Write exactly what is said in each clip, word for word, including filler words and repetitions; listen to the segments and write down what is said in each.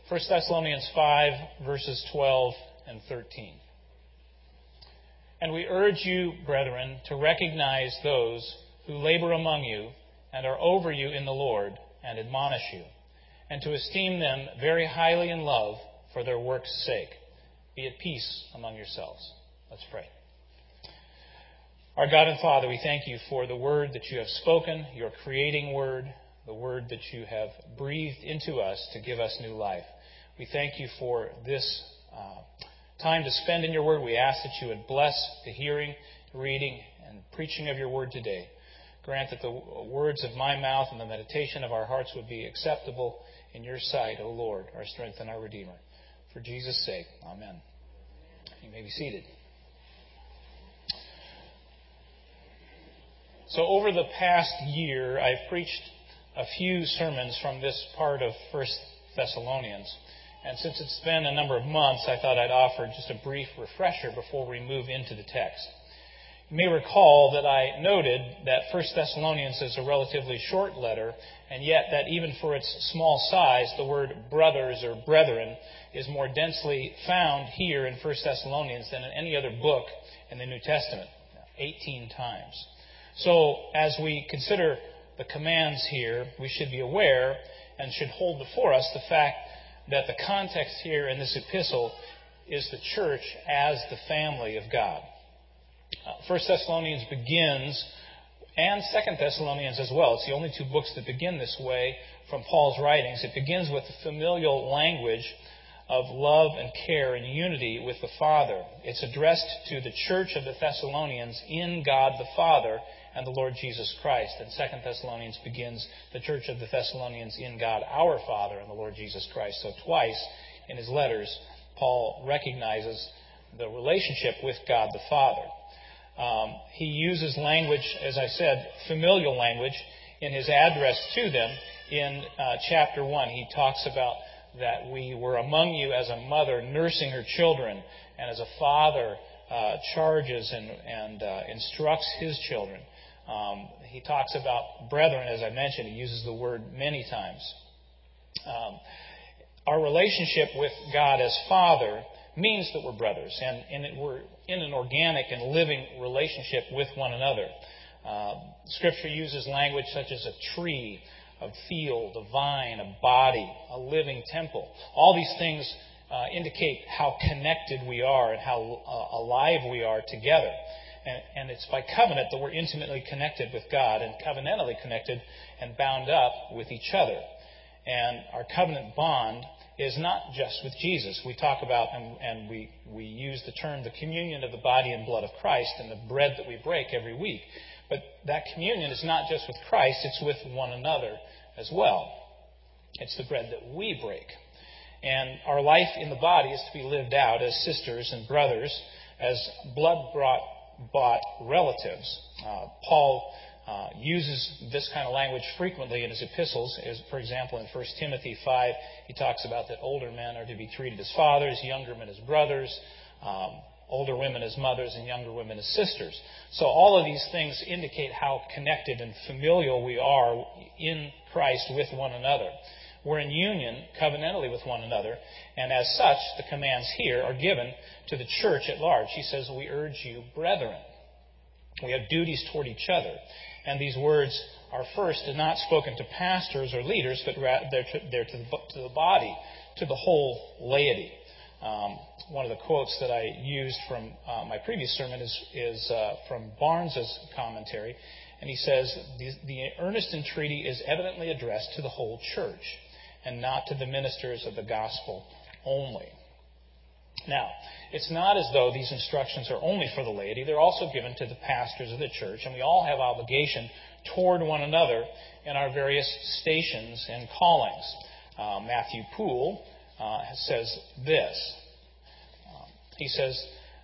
First Thessalonians five, verses twelve and thirteen. And we urge you, brethren, to recognize those who labor among you and are over you in the Lord and admonish you, and to esteem them very highly in love for their work's sake. Be at peace among yourselves. Let's pray. Our God and Father, we thank you for the word that you have spoken, your creating word, the word that you have breathed into us to give us new life. We thank you for this uh, time to spend in your word. We ask that you would bless the hearing, reading, and preaching of your word today. Grant that the words of my mouth and the meditation of our hearts would be acceptable in your sight, O Lord, our strength and our Redeemer. For Jesus' sake, amen. You may be seated. So over the past year, I've preached a few sermons from this part of First Thessalonians. And since it's been a number of months, I thought I'd offer just a brief refresher before we move into the text. You may recall that I noted that First Thessalonians is a relatively short letter, and yet that even for its small size, the word brothers or brethren is more densely found here in First Thessalonians than in any other book in the New Testament, eighteen times. So as we consider the commands here, we should be aware and should hold before us the fact that the context here in this epistle is the church as the family of God. Uh, First Thessalonians begins, and Second Thessalonians as well. It's the only two books that begin this way from Paul's writings. It begins with the familial language of love and care and unity with the Father. It's addressed to the church of the Thessalonians in God the Father and the Lord Jesus Christ. And Second Thessalonians begins the church of the Thessalonians in God our Father and the Lord Jesus Christ. So twice in his letters, Paul recognizes the relationship with God the Father. Um, he uses language, as I said, familial language, in his address to them in uh, chapter one. He talks about that we were among you as a mother nursing her children, and as a father uh, charges and, and uh, instructs his children. Um, he talks about brethren, as I mentioned. He uses the word many times. Um, our relationship with God as Father means that we're brothers, and, and it, we're in an organic and living relationship with one another. Uh, Scripture uses language such as a tree, a field, a vine, a body, a living temple. All these things uh, indicate how connected we are and how uh, alive we are together. And, and it's by covenant that we're intimately connected with God and covenantally connected and bound up with each other. And our covenant bond is not just with Jesus. We talk about and, and we, we use the term the communion of the body and blood of Christ and the bread that we break every week. But that communion is not just with Christ, it's with one another as well. It's the bread that we break. And our life in the body is to be lived out as sisters and brothers, as blood-bought relatives. Uh, Paul uh, uses this kind of language frequently in his epistles. As, for example, in First Timothy five, he talks about that older men are to be treated as fathers, younger men as brothers, um, older women as mothers, and younger women as sisters. So all of these things indicate how connected and familial we are in Christ with one another. We're in union covenantally with one another, and as such, the commands here are given to the church at large. He says, we urge you, brethren. We have duties toward each other. And these words are first not spoken to pastors or leaders, but they're to, they're to, the, to the body, to the whole laity. Um, one of the quotes that I used from uh, my previous sermon is, is uh, from Barnes's commentary, and he says, the, the earnest entreaty is evidently addressed to the whole church and not to the ministers of the gospel only. Now, it's not as though these instructions are only for the laity. They're also given to the pastors of the church, and we all have obligation toward one another in our various stations and callings. Uh, Matthew Poole uh, says this. Um, he says,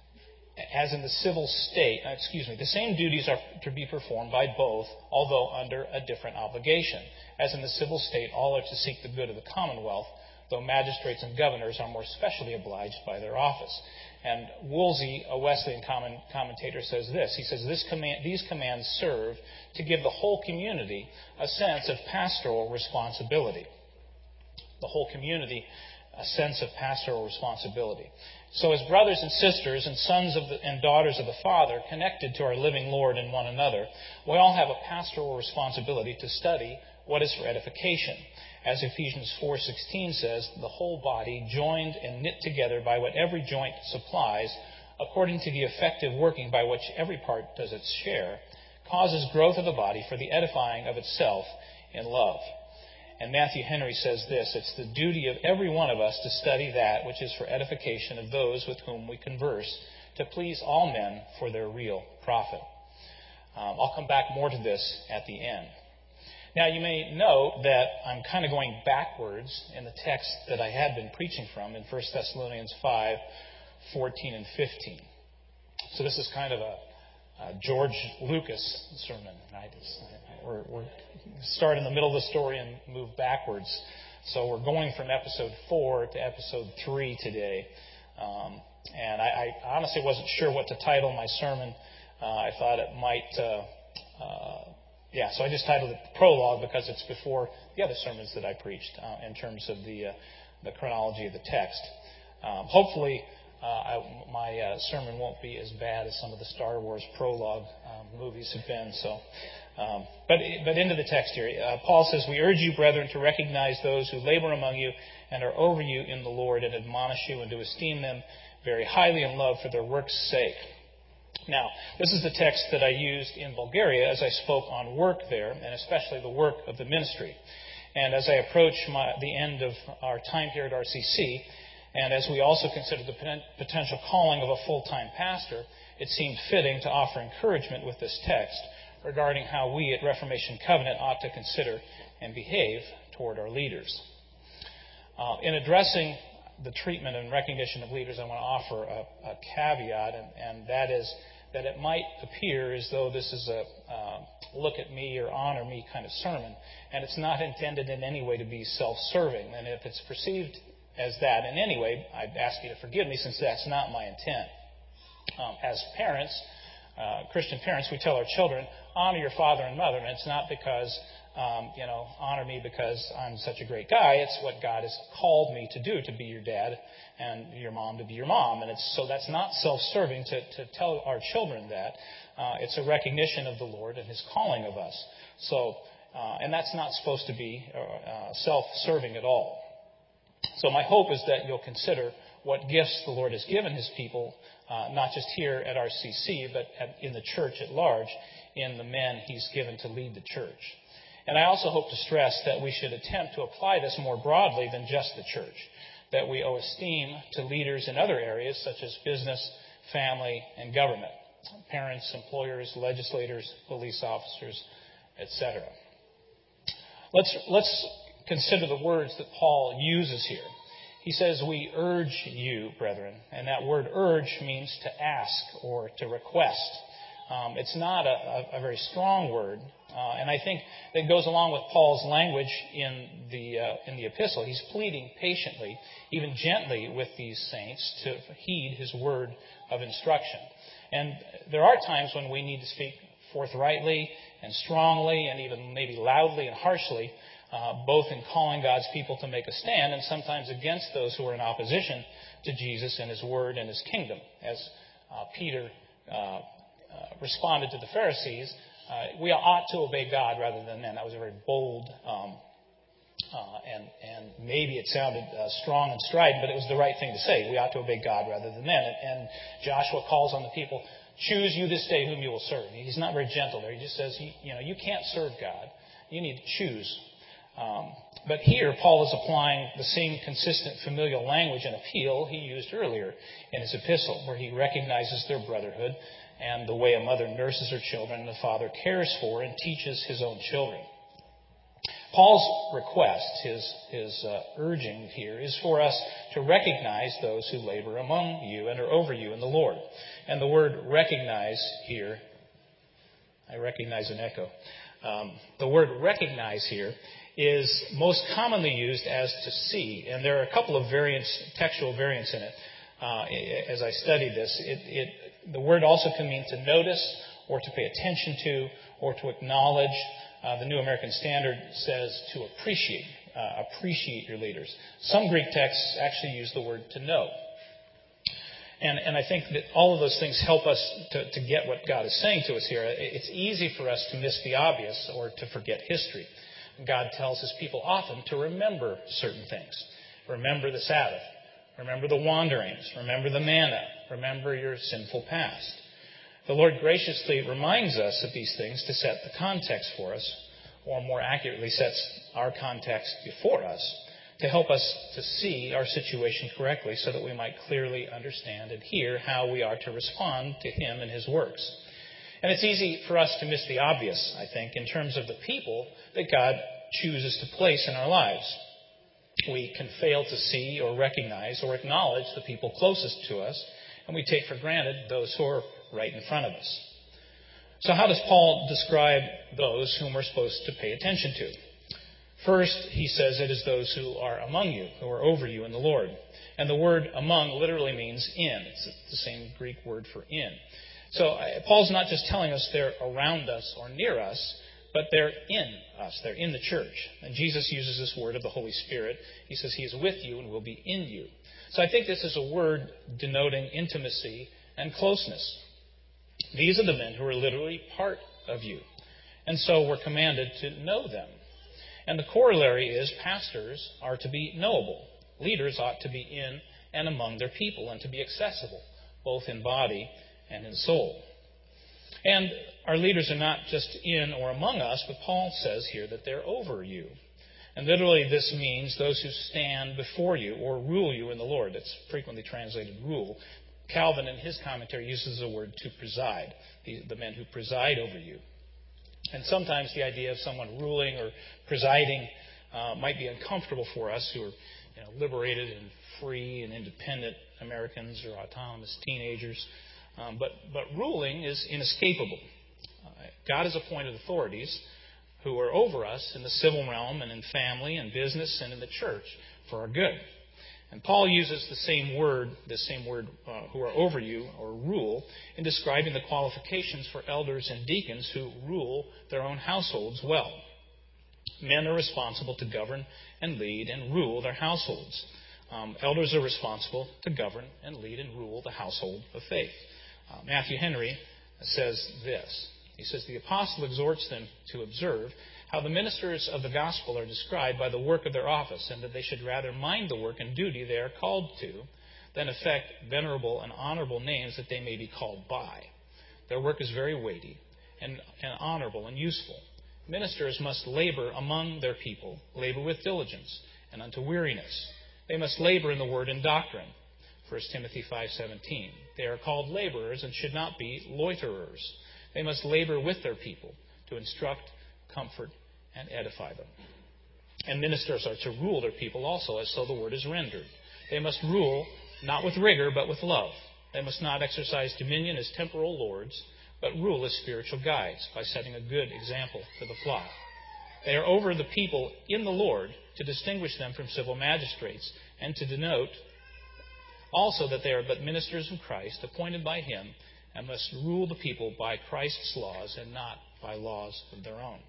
as in the civil state, uh, excuse me, the same duties are to be performed by both, although under a different obligation. As in the civil state, all are to seek the good of the commonwealth, though magistrates and governors are more specially obliged by their office. And Woolsey, a Wesleyan comment, commentator, says this. He says, this command, these commands serve to give the whole community a sense of pastoral responsibility. The whole community a sense of pastoral responsibility. So as brothers and sisters and sons of the, and daughters of the Father, connected to our living Lord and one another, we all have a pastoral responsibility to study what is for edification. As Ephesians four sixteen says, the whole body, joined and knit together by what every joint supplies, according to the effective working by which every part does its share, causes growth of the body for the edifying of itself in love. And Matthew Henry says this, it's the duty of every one of us to study that which is for edification of those with whom we converse, to please all men for their real profit. Um, I'll come back more to this at the end. Now, you may note that I'm kind of going backwards in the text that I had been preaching from in First Thessalonians five, fourteen and fifteen. So this is kind of a, a George Lucas sermon, right? It's, we're, we're start in the middle of the story and move backwards. So we're going from episode four to episode three today. Um, and I, I honestly wasn't sure what to title my sermon. Uh, I thought it might... Uh, uh, Yeah, so I just titled it Prologue because it's before the other sermons that I preached uh, in terms of the uh, the chronology of the text. Um, hopefully, uh, I, my uh, sermon won't be as bad as some of the Star Wars prologue um, movies have been. So, um, but but into the text here, uh, Paul says, "We urge you, brethren, to recognize those who labor among you and are over you in the Lord, and admonish you, and to esteem them very highly in love for their work's sake." Now, this is the text that I used in Bulgaria as I spoke on work there, and especially the work of the ministry. And as I approach my, the end of our time here at R C C, and as we also consider the potential calling of a full-time pastor, it seemed fitting to offer encouragement with this text regarding how we at Reformation Covenant ought to consider and behave toward our leaders. Uh, in addressing the treatment and recognition of leaders, I want to offer a, a caveat, and, and that is that it might appear as though this is a uh, look at me or honor me kind of sermon, and it's not intended in any way to be self-serving. And if it's perceived as that in any way, I'd ask you to forgive me, since that's not my intent. Um, as parents, uh, Christian parents, we tell our children, honor your father and mother, and it's not because Um, you know, honor me because I'm such a great guy. It's what God has called me to do, to be your dad, and your mom to be your mom. And it's so that's not self-serving to, to tell our children that. Uh, it's a recognition of the Lord and His calling of us. So, uh, and that's not supposed to be uh, self-serving at all. So my hope is that you'll consider what gifts the Lord has given His people, uh, not just here at R C C, but at, in the church at large, in the men He's given to lead the church. And I also hope to stress that we should attempt to apply this more broadly than just the church, that we owe esteem to leaders in other areas such as business, family, and government, parents, employers, legislators, police officers, et cetera. Let's, let's consider the words that Paul uses here. He says, "We urge you, brethren," and that word urge means to ask or to request. Um, it's not a, a, a very strong word, uh, and I think that goes along with Paul's language in the uh, in the epistle. He's pleading patiently, even gently, with these saints to heed his word of instruction. And there are times when we need to speak forthrightly and strongly, and even maybe loudly and harshly, uh, both in calling God's people to make a stand, and sometimes against those who are in opposition to Jesus and His word and His kingdom, as uh, Peter Uh, Uh, responded to the Pharisees, uh, we ought to obey God rather than men. That was a very bold, um, uh, and and maybe it sounded uh, strong and strident, but it was the right thing to say. We ought to obey God rather than men. And, and Joshua calls on the people, "Choose you this day whom you will serve." He's not very gentle there. He just says, you, you know, you can't serve God. You need to choose. Um, but here, Paul is applying the same consistent familial language and appeal he used earlier in his epistle, where he recognizes their brotherhood and the way a mother nurses her children and a father cares for and teaches his own children. Paul's request, his, his uh, urging here, is for us to recognize those who labor among you and are over you in the Lord. And the word recognize here, I recognize an echo. Um, the word recognize here is most commonly used as to see. And there are a couple of variants, textual variants in it. Uh, as I studied this, it, it the word also can mean to notice or to pay attention to or to acknowledge. Uh, the New American Standard says to appreciate. uh, appreciate your leaders. Some Greek texts actually use the word to know. And, and I think that all of those things help us to, to get what God is saying to us here. It's easy for us to miss the obvious or to forget history. God tells his people often to remember certain things. Remember the Sabbath. Remember the wanderings. Remember the manna. Remember your sinful past. The Lord graciously reminds us of these things to set the context for us, or more accurately sets our context before us, to help us to see our situation correctly so that we might clearly understand and hear how we are to respond to him and his works. And it's easy for us to miss the obvious, I think, in terms of the people that God chooses to place in our lives. We can fail to see or recognize or acknowledge the people closest to us, and we take for granted those who are right in front of us. So how does Paul describe those whom we're supposed to pay attention to? First, he says it is those who are among you, who are over you in the Lord. And the word among literally means in. It's the same Greek word for in. So uh, Paul's not just telling us they're around us or near us, but they're in us. They're in the church. And Jesus uses this word of the Holy Spirit. He says he is with you and will be in you. So I think this is a word denoting intimacy and closeness. These are the men who are literally part of you. And so we're commanded to know them. And the corollary is pastors are to be knowable. Leaders ought to be in and among their people and to be accessible, both in body and in soul. And our leaders are not just in or among us, but Paul says here that they're over you. And literally this means those who stand before you or rule you in the Lord. That's frequently translated rule. Calvin, in his commentary, uses the word to preside, the, the men who preside over you. And sometimes the idea of someone ruling or presiding uh, might be uncomfortable for us who are you know, liberated and free and independent Americans or autonomous teenagers. Um, but, but ruling is inescapable. Uh, God has appointed authorities who are over us in the civil realm and in family and business and in the church for our good. And Paul uses the same word, the same word, uh, who are over you, or rule, in describing the qualifications for elders and deacons who rule their own households well. Men are responsible to govern and lead and rule their households. Um, elders are responsible to govern and lead and rule the household of faith. Uh, Matthew Henry says this. He says, the apostle exhorts them to observe how the ministers of the gospel are described by the work of their office, and that they should rather mind the work and duty they are called to than affect venerable and honorable names that they may be called by. Their work is very weighty and, and honorable and useful. Ministers must labor among their people, labor with diligence and unto weariness. They must labor in the word and doctrine. First Timothy five seventeen. They are called laborers and should not be loiterers. They must labor with their people to instruct, comfort, and edify them. And ministers are to rule their people also, as so the word is rendered. They must rule not with rigor, but with love. They must not exercise dominion as temporal lords, but rule as spiritual guides by setting a good example to the flock. They are over the people in the Lord to distinguish them from civil magistrates and to denote also that they are but ministers of Christ, appointed by him, and must rule the people by Christ's laws and not by laws of their own.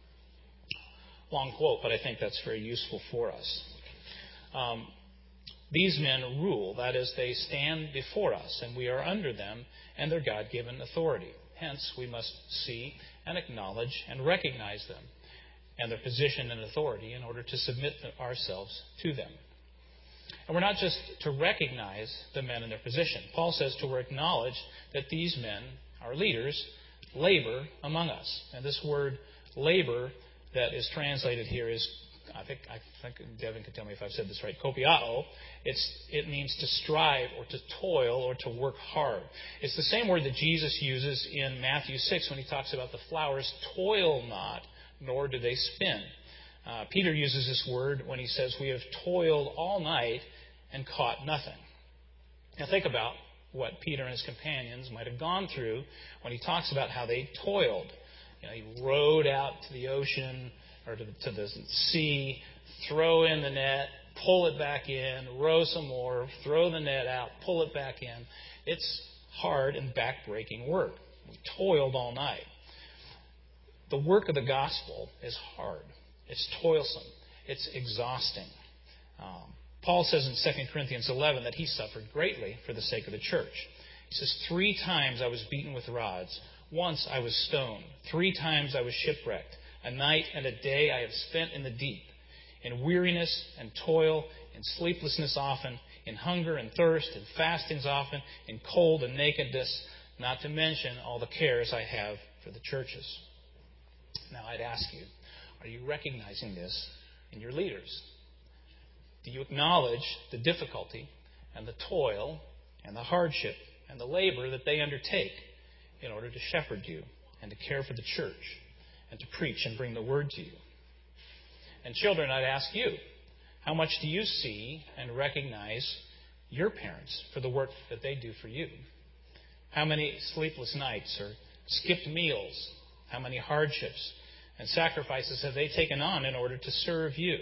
Long quote, but I think that's very useful for us. Um, these men rule, that is, they stand before us, and we are under them and their God-given authority. Hence, we must see and acknowledge and recognize them and their position and authority in order to submit ourselves to them. And we're not just to recognize the men in their position. Paul says to acknowledge that these men, our leaders, labor among us. And this word labor that is translated here is, I think, I think Devin can tell me if I've said this right, kopiao. It's, it means to strive or to toil or to work hard. It's the same word that Jesus uses in Matthew six when he talks about the flowers toil not, nor do they spin. Uh, Peter uses this word when he says, we have toiled all night and caught nothing. Now think about what Peter and his companions might have gone through when he talks about how they toiled. You know, he rowed out to the ocean or to the, to the sea, throw in the net, pull it back in, row some more, throw the net out, pull it back in. It's hard and back-breaking work. We toiled all night. The work of the gospel is hard. It's toilsome. It's exhausting. Um, Paul says in Second Corinthians eleven that he suffered greatly for the sake of the church. He says, three times I was beaten with rods. Once I was stoned. Three times I was shipwrecked. A night and a day I have spent in the deep, in weariness and toil, in sleeplessness often, in hunger and thirst, in fastings often, in cold and nakedness, not to mention all the cares I have for the churches. Now I'd ask you, are you recognizing this in your leaders? Do you acknowledge the difficulty and the toil and the hardship and the labor that they undertake in order to shepherd you and to care for the church and to preach and bring the word to you? And children, I'd ask you, how much do you see and recognize your parents for the work that they do for you? How many sleepless nights or skipped meals? How many hardships and sacrifices have they taken on in order to serve you?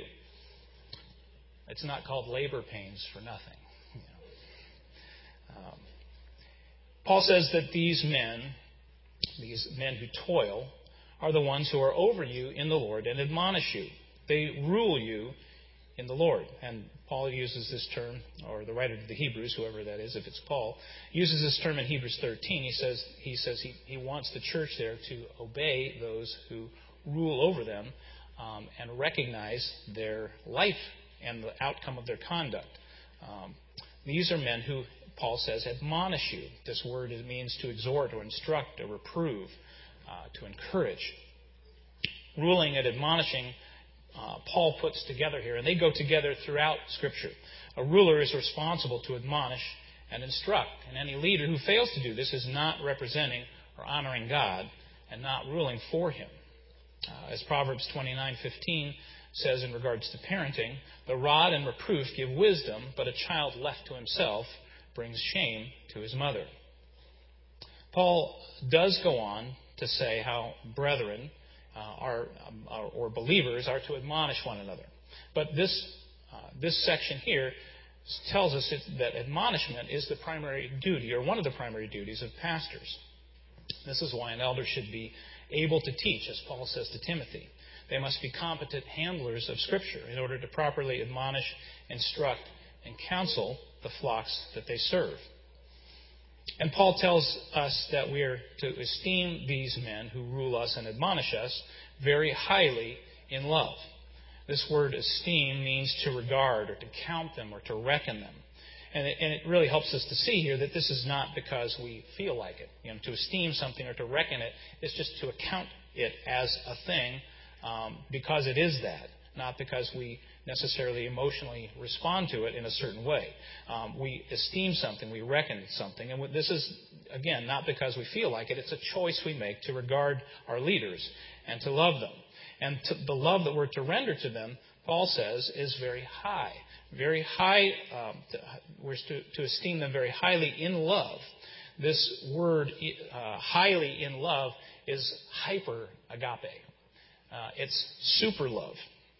It's not called labor pains for nothing. You know. um, Paul says that these men, these men who toil, are the ones who are over you in the Lord and admonish you. They rule you in the Lord. And Paul uses this term, or the writer to the Hebrews, whoever that is, if it's Paul, uses this term in Hebrews thirteen. He says he says he, he wants the church there to obey those who rule over them um, and recognize their life and the outcome of their conduct. Um, these are men who, Paul says, admonish you. This word means to exhort or instruct or reprove, uh, to encourage. Ruling and admonishing, uh, Paul puts together here, and they go together throughout Scripture. A ruler is responsible to admonish and instruct, and any leader who fails to do this is not representing or honoring God and not ruling for Him. Uh, as Proverbs twenty-nine fifteen says in regards to parenting, the rod and reproof give wisdom, but a child left to himself brings shame to his mother. Paul does go on to say how brethren uh, are, um, are, or believers are to admonish one another. But this uh, this section here tells us that admonishment is the primary duty, or one of the primary duties, of pastors. This is why an elder should be able to teach, as Paul says to Timothy. They must be competent handlers of Scripture in order to properly admonish, instruct, and counsel the flocks that they serve. And Paul tells us that we are to esteem these men who rule us and admonish us very highly in love. This word esteem means to regard or to count them or to reckon them. And it, and it really helps us to see here that this is not because we feel like it. You know, to esteem something or to reckon it is just to account it as a thing um, because it is that, not because we necessarily emotionally respond to it in a certain way. Um, we esteem something, we reckon something, and this is, again, not because we feel like it. It's a choice we make to regard our leaders and to love them. And to, the love that we're to render to them, Paul says, is very high. Very high, um, to, we're to, to esteem them very highly in love. This word, uh, highly in love, is hyper agape. Uh, it's super love.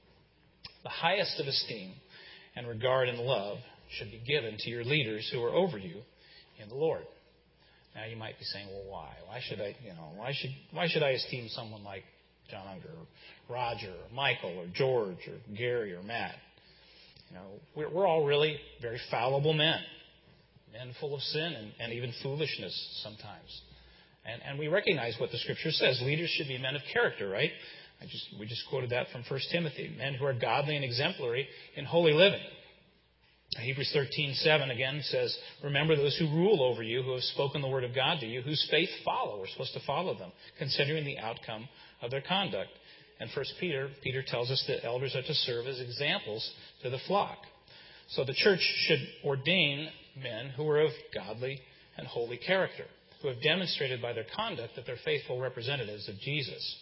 The highest of esteem and regard and love should be given to your leaders who are over you in the Lord. Now you might be saying, well, why? Why should I, you know, why should why should I esteem someone like John Unger or Roger or Michael or George or Gary or Matt? You know, we're, we're all really very fallible men, men full of sin and, and even foolishness sometimes. And, and we recognize what the Scripture says. Leaders should be men of character, right? I just, we just quoted that from First Timothy. Men who are godly and exemplary in holy living. Hebrews thirteen seven again says, remember those who rule over you, who have spoken the word of God to you, whose faith follow. We're supposed to follow them, considering the outcome of their conduct. And First Peter, Peter tells us that elders are to serve as examples to the flock. So the church should ordain men who are of godly and holy character, who have demonstrated by their conduct that they're faithful representatives of Jesus.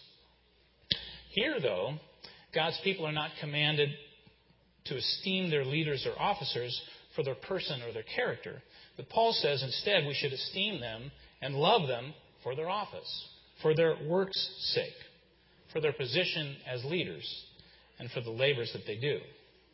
Here, though, God's people are not commanded to esteem their leaders or officers for their person or their character. But Paul says instead we should esteem them and love them for their office, for their work's sake, for their position as leaders, and for the labors that they do.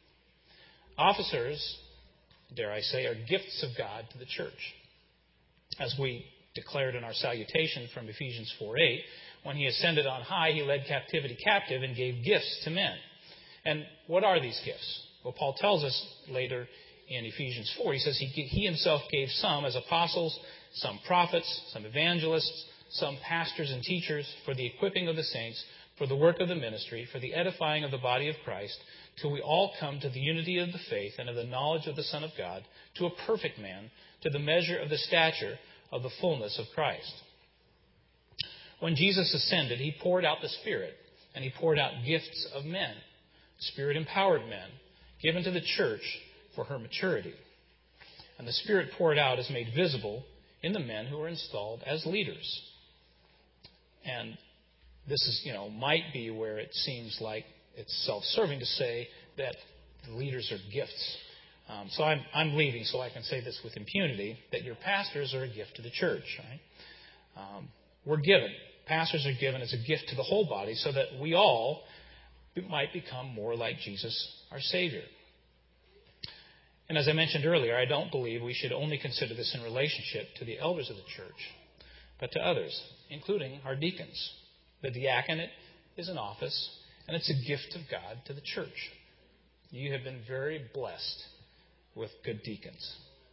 Officers, dare I say, are gifts of God to the church. As we declared in our salutation from Ephesians four eight, when he ascended on high, he led captivity captive and gave gifts to men. And what are these gifts? Well, Paul tells us later in Ephesians four, he says he, he himself gave some as apostles, some prophets, some evangelists, some pastors and teachers for the equipping of the saints, for the work of the ministry, for the edifying of the body of Christ, till we all come to the unity of the faith and of the knowledge of the Son of God, to a perfect man, to the measure of the stature of the fullness of Christ. When Jesus ascended, he poured out the Spirit, and he poured out gifts of men, Spirit-empowered men, given to the church for her maturity. And the Spirit poured out is made visible in the men who are installed as leaders. And this is, you know, might be where it seems like it's self-serving to say that the leaders are gifts. Um, so I'm, I'm leaving so I can say this with impunity, that your pastors are a gift to the church. Right? Um, we're given. Pastors are given as a gift to the whole body so that we all might become more like Jesus, our Savior. And as I mentioned earlier, I don't believe we should only consider this in relationship to the elders of the church, but to others, including our deacons. The diaconate is an office, and it's a gift of God to the church. You have been very blessed with good deacons.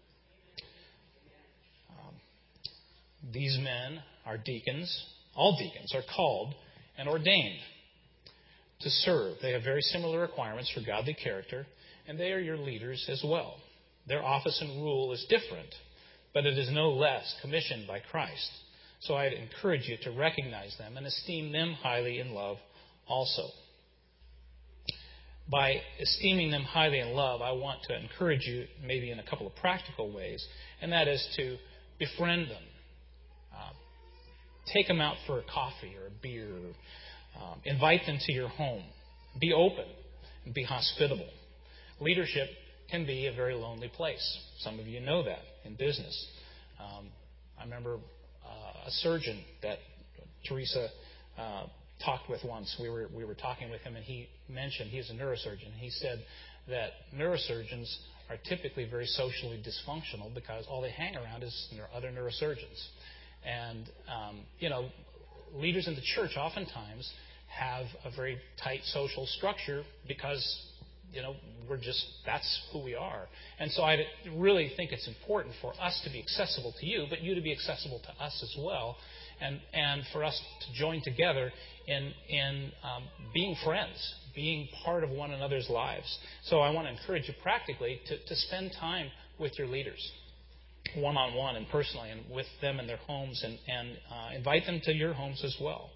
Um, these men, our deacons, all deacons, are called and ordained to serve. They have very similar requirements for godly character, and they are your leaders as well. Their office and rule is different, but it is no less commissioned by Christ. So I'd encourage you to recognize them and esteem them highly in love also. By esteeming them highly in love, I want to encourage you maybe in a couple of practical ways, and that is to befriend them. Uh, take them out for a coffee or a beer. Um, invite them to your home. Be open and be hospitable. Leadership can be a very lonely place. Some of you know that in business. Um, I remember uh, a surgeon that Teresa uh, talked with once. We were we were talking with him, and he mentioned he's a neurosurgeon. He said that neurosurgeons are typically very socially dysfunctional because all they hang around is other neurosurgeons. And um, you know, leaders in the church oftentimes have a very tight social structure because, you know, we're just, that's who we are. And so I really think it's important for us to be accessible to you, but you to be accessible to us as well, and, and for us to join together in, in um, being friends, being part of one another's lives. So I want to encourage you practically to, to spend time with your leaders, one-on-one and personally, and with them in their homes, and, and uh, invite them to your homes as well.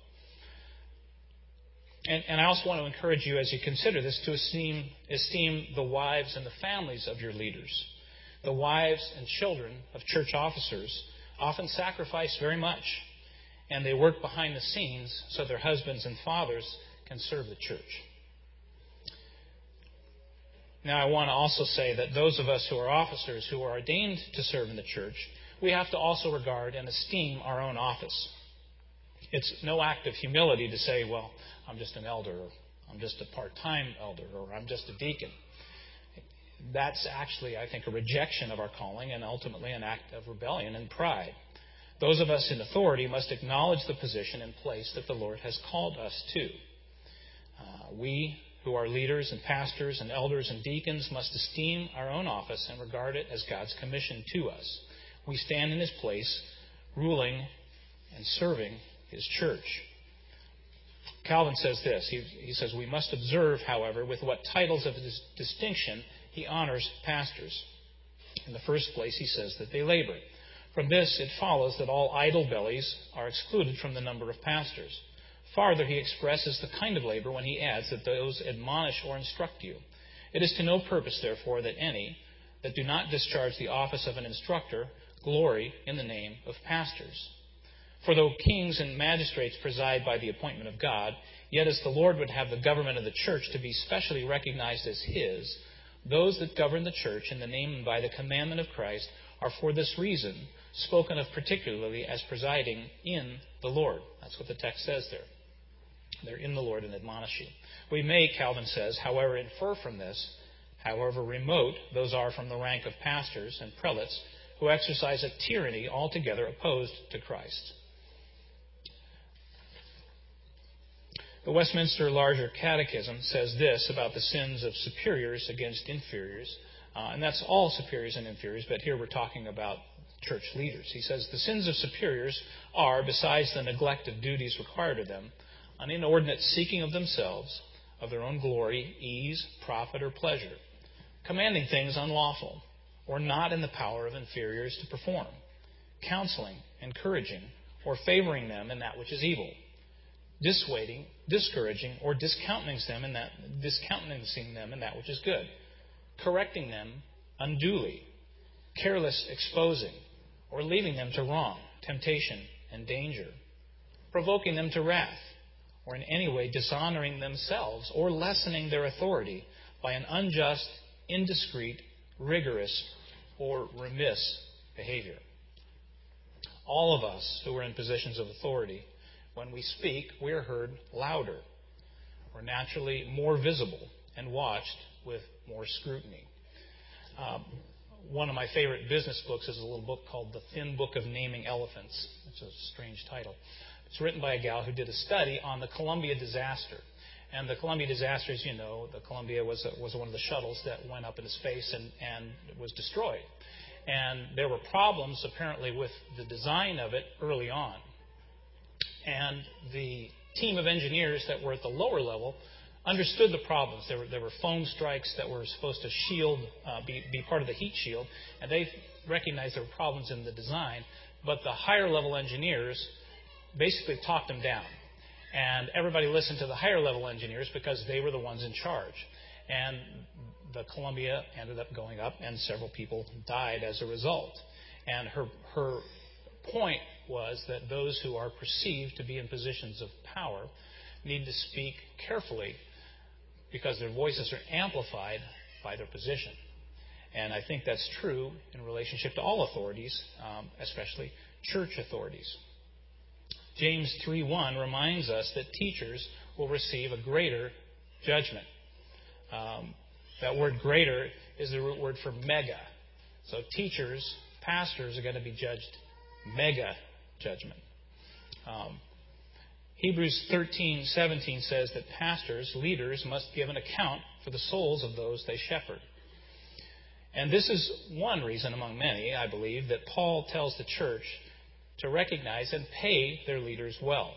And, and I also want to encourage you, as you consider this, to esteem, esteem the wives and the families of your leaders. The wives and children of church officers often sacrifice very much, and they work behind the scenes so their husbands and fathers can serve the church. Now, I want to also say that those of us who are officers who are ordained to serve in the church, we have to also regard and esteem our own office. It's no act of humility to say, well, I'm just an elder, or I'm just a part-time elder, or I'm just a deacon. That's actually, I think, a rejection of our calling and ultimately an act of rebellion and pride. Those of us in authority must acknowledge the position and place that the Lord has called us to. Uh, we who are leaders and pastors and elders and deacons must esteem our own office and regard it as God's commission to us. We stand in His place, ruling and serving His church. Calvin says this. He, he says, we must observe, however, with what titles of dis- distinction he honors pastors. In the first place, he says that they labor. From this, it follows that all idle bellies are excluded from the number of pastors. Farther, he expresses the kind of labor when he adds that those admonish or instruct you. It is to no purpose, therefore, that any that do not discharge the office of an instructor glory in the name of pastors. For though kings and magistrates preside by the appointment of God, yet as the Lord would have the government of the church to be specially recognized as His, those that govern the church in the name and by the commandment of Christ are for this reason spoken of particularly as presiding in the Lord. That's what the text says there. They're in the Lord and admonish you. We may, Calvin says, however, infer from this, however remote those are from the rank of pastors and prelates who exercise a tyranny altogether opposed to Christ. The Westminster Larger Catechism says this about the sins of superiors against inferiors, uh, and that's all superiors and inferiors, but here we're talking about church leaders. He says, the sins of superiors are, besides the neglect of duties required of them, an inordinate seeking of themselves, of their own glory, ease, profit, or pleasure, commanding things unlawful, or not in the power of inferiors to perform, counseling, encouraging, or favoring them in that which is evil, dissuading, discouraging, or discountenancing them in that discountenancing them in that which is good, correcting them unduly, careless exposing, or leaving them to wrong, temptation, and danger, provoking them to wrath, or in any way dishonoring themselves or lessening their authority by an unjust, indiscreet, rigorous, or remiss behavior. All of us who are in positions of authority, when we speak, we are heard louder. We're naturally more visible and watched with more scrutiny. Um, one of my favorite business books is a little book called The Thin Book of Naming Elephants. It's a strange title. It's written by a gal who did a study on the Columbia disaster. And the Columbia disaster, as you know, the Columbia was a, was one of the shuttles that went up into space and, and was destroyed. And there were problems, apparently, with the design of it early on. And the team of engineers that were at the lower level understood the problems. There were, there were foam strikes that were supposed to shield, uh, be, be part of the heat shield, and they recognized there were problems in the design. But the higher level engineers basically talked them down. And everybody listened to the higher level engineers because they were the ones in charge. And the Columbia ended up going up, and several people died as a result. And her her point was that those who are perceived to be in positions of power need to speak carefully because their voices are amplified by their position. And I think that's true in relationship to all authorities, um, especially church authorities. James three one reminds us that teachers will receive a greater judgment. Um, that word greater is the root word for mega. So teachers, pastors are going to be judged mega judgment. Um, Hebrews thirteen seventeen says that pastors, leaders, must give an account for the souls of those they shepherd. And this is one reason among many, I believe, that Paul tells the church to recognize and pay their leaders well.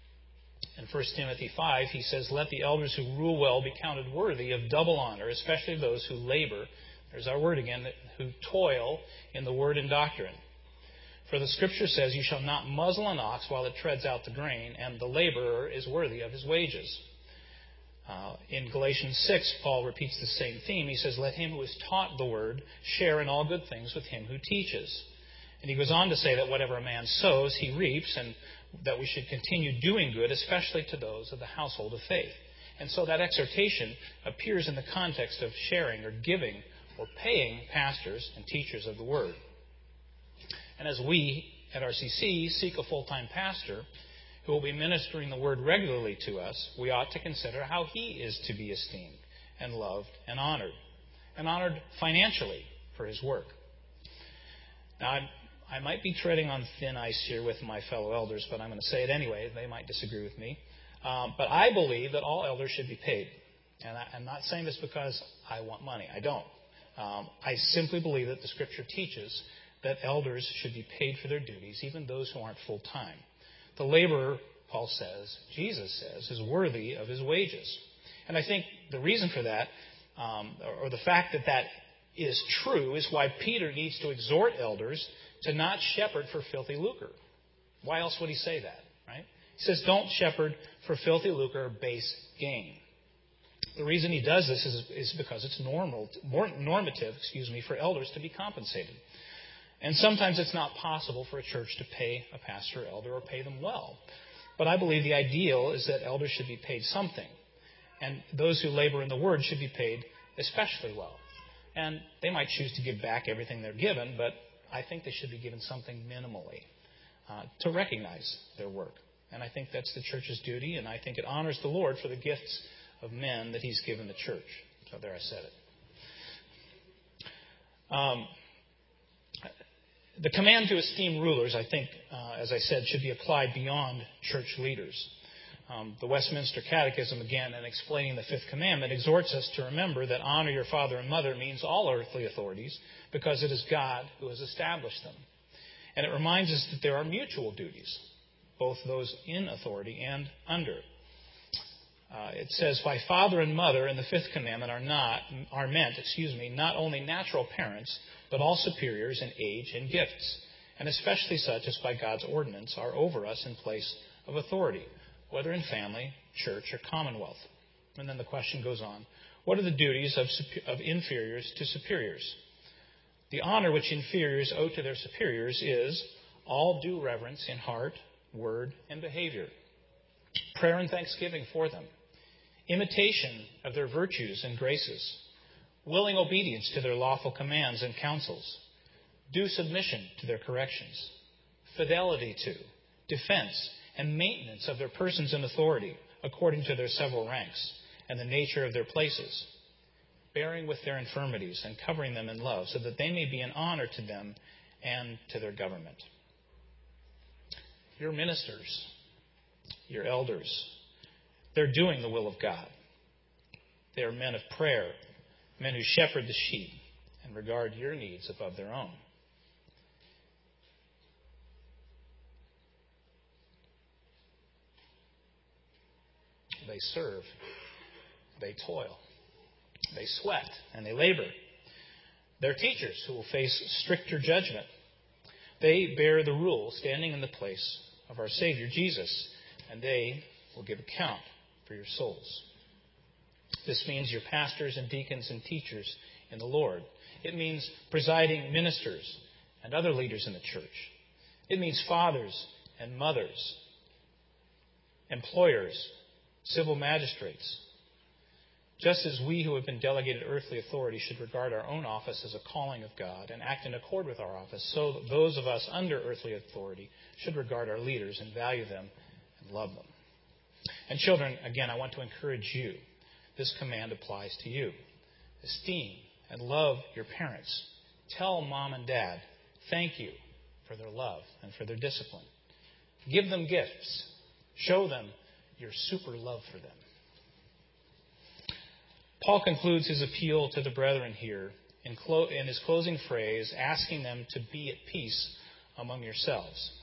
In First Timothy five, he says, let the elders who rule well be counted worthy of double honor, especially those who labor, there's our word again, who toil in the word and doctrine. For the Scripture says, you shall not muzzle an ox while it treads out the grain, and the laborer is worthy of his wages. Uh, in Galatians six, Paul repeats the same theme. He says, let him who is taught the word share in all good things with him who teaches. And he goes on to say that whatever a man sows, he reaps, and that we should continue doing good, especially to those of the household of faith. And so that exhortation appears in the context of sharing or giving or paying pastors and teachers of the word. And as we at R C C seek a full-time pastor who will be ministering the word regularly to us, we ought to consider how he is to be esteemed and loved and honored, and honored financially for his work. Now, I'm, I might be treading on thin ice here with my fellow elders, but I'm going to say it anyway. They might disagree with me. Um, but I believe that all elders should be paid. And I, I'm not saying this because I want money. I don't. Um, I simply believe that the Scripture teaches that elders should be paid for their duties, even those who aren't full-time. The laborer, Paul says, Jesus says, is worthy of his wages. And I think the reason for that, um, or the fact that that is true, is why Peter needs to exhort elders to not shepherd for filthy lucre. Why else would he say that, right? He says, don't shepherd for filthy lucre or base gain. The reason he does this is, is because it's normal, normative, excuse me, for elders to be compensated. And sometimes it's not possible for a church to pay a pastor or elder or pay them well. But I believe the ideal is that elders should be paid something. And those who labor in the word should be paid especially well. And they might choose to give back everything they're given, but I think they should be given something minimally uh, to recognize their work. And I think that's the church's duty, and I think it honors the Lord for the gifts of men that he's given the church. So there I said it. Um, the command to esteem rulers, I think, uh, as I said, should be applied beyond church leaders. Um, the Westminster Catechism, again, in explaining the fifth commandment, exhorts us to remember that honor your father and mother means all earthly authorities because it is God who has established them. And it reminds us that there are mutual duties, both those in authority and under. Uh, it says, by father and mother in the fifth commandment are not are meant, excuse me, not only natural parents, but all superiors in age and gifts, and especially such as by God's ordinance are over us in place of authority, whether in family, church, or commonwealth. And then the question goes on, what are the duties of, of inferiors to superiors? The honor which inferiors owe to their superiors is all due reverence in heart, word, and behavior, prayer and thanksgiving for them, imitation of their virtues and graces, willing obedience to their lawful commands and counsels, due submission to their corrections, fidelity to, defense, and maintenance of their persons in authority according to their several ranks and the nature of their places, bearing with their infirmities and covering them in love, so that they may be an honor to them and to their government. Your ministers, your elders, they're doing the will of God. They are men of prayer, men who shepherd the sheep and regard your needs above their own. They serve, they toil, they sweat, and they labor. They're teachers who will face stricter judgment. They bear the rule standing in the place of our Savior Jesus, and they will give account for your souls. This means your pastors and deacons and teachers in the Lord. It means presiding ministers and other leaders in the church. It means fathers and mothers, employers, civil magistrates. Just as we who have been delegated earthly authority should regard our own office as a calling of God and act in accord with our office, so those of us under earthly authority should regard our leaders and value them and love them. And children, again, I want to encourage you. This command applies to you. Esteem and love your parents. Tell mom and dad, thank you for their love and for their discipline. Give them gifts. Show them your super love for them. Paul concludes his appeal to the brethren here in, clo- in his closing phrase, asking them to be at peace among yourselves.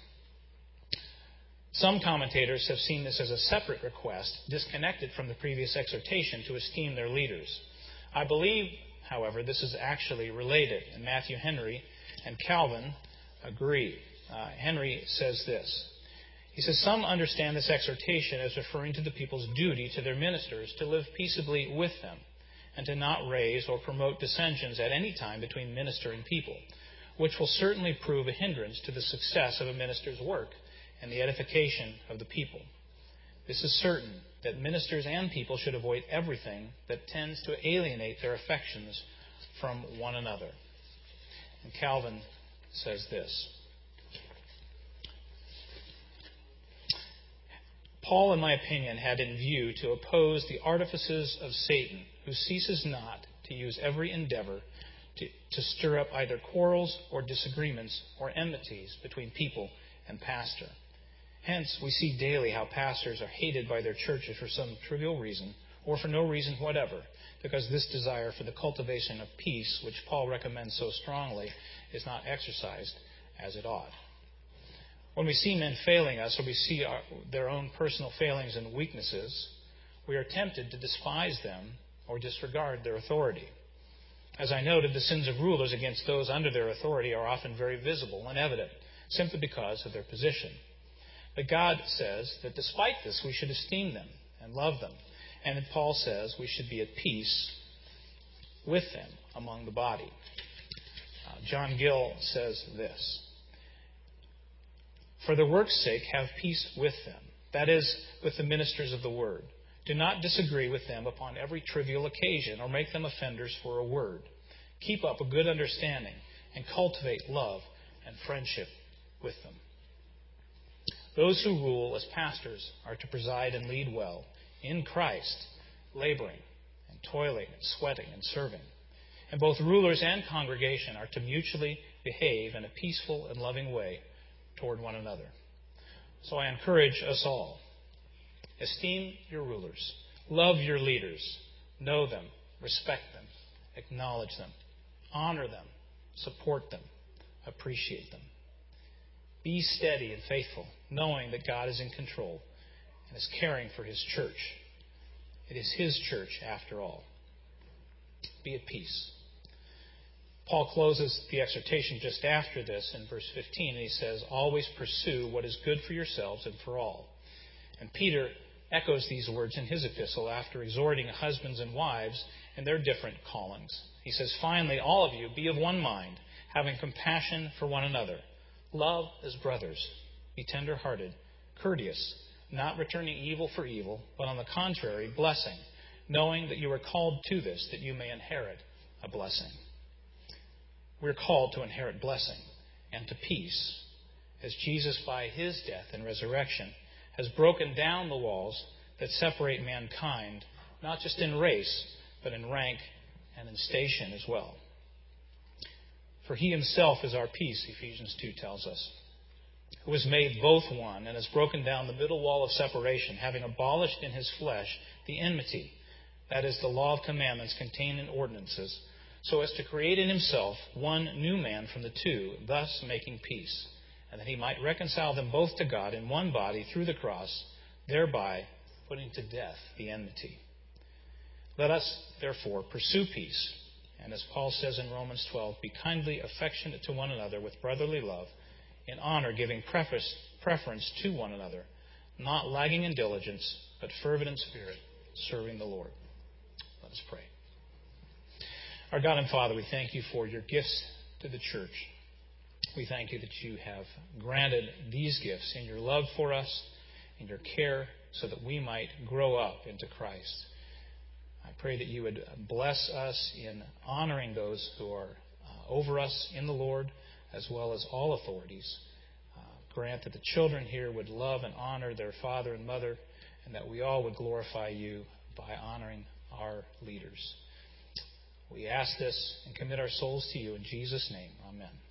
Some commentators have seen this as a separate request, disconnected from the previous exhortation to esteem their leaders. I believe, however, this is actually related, and Matthew Henry and Calvin agree. Uh, Henry says this. He says, some understand this exhortation as referring to the people's duty to their ministers to live peaceably with them and to not raise or promote dissensions at any time between minister and people, which will certainly prove a hindrance to the success of a minister's work and the edification of the people. This is certain, that ministers and people should avoid everything that tends to alienate their affections from one another. And Calvin says this. Paul, in my opinion, had in view to oppose the artifices of Satan, who ceases not to use every endeavor to, to stir up either quarrels or disagreements or enmities between people and pastor. Hence, we see daily how pastors are hated by their churches for some trivial reason or for no reason whatever, because this desire for the cultivation of peace, which Paul recommends so strongly, is not exercised as it ought. When we see men failing us or we see our, their own personal failings and weaknesses, we are tempted to despise them or disregard their authority. As I noted, the sins of rulers against those under their authority are often very visible and evident, simply because of their position. But God says that despite this, we should esteem them and love them. And Paul says we should be at peace with them among the body. Uh, John Gill says this. For their work's sake, have peace with them. That is, with the ministers of the word. Do not disagree with them upon every trivial occasion or make them offenders for a word. Keep up a good understanding and cultivate love and friendship with them. Those who rule as pastors are to preside and lead well in Christ, laboring and toiling and sweating and serving. And both rulers and congregation are to mutually behave in a peaceful and loving way toward one another. So I encourage us all Esteem your rulers. Love your leaders. Know them. Respect them. Acknowledge them. Honor them. Support them. Appreciate them. Be steady and faithful, knowing that God is in control and is caring for His church. It is His church, after all. Be at peace. Paul closes the exhortation just after this in verse fifteen, and he says, always pursue what is good for yourselves and for all. And Peter echoes these words in his epistle after exhorting husbands and wives in their different callings. He says, finally, all of you, be of one mind, having compassion for one another. Love as brothers. Be tender-hearted, courteous, not returning evil for evil, but on the contrary, blessing, knowing that you are called to this, that you may inherit a blessing. We're called to inherit blessing and to peace, as Jesus, by His death and resurrection, has broken down the walls that separate mankind, not just in race, but in rank and in station as well. For He Himself is our peace, Ephesians two tells us, who has made both one and has broken down the middle wall of separation, having abolished in His flesh the enmity, that is, the law of commandments contained in ordinances, so as to create in Himself one new man from the two, thus making peace, and that He might reconcile them both to God in one body through the cross, thereby putting to death the enmity. Let us, therefore, pursue peace, and as Paul says in Romans twelve, be kindly affectionate to one another with brotherly love, in honor giving preface, preference to one another, not lagging in diligence, but fervent in spirit, serving the Lord. Let us pray. Our God and Father, we thank You for Your gifts to the church. We thank You that You have granted these gifts in Your love for us, in Your care, so that we might grow up into Christ. I pray that You would bless us in honoring those who are uh, over us in the Lord, as well as all authorities. Uh, grant that the children here would love and honor their father and mother, and that we all would glorify You by honoring our leaders. We ask this and commit our souls to You in Jesus' name. Amen.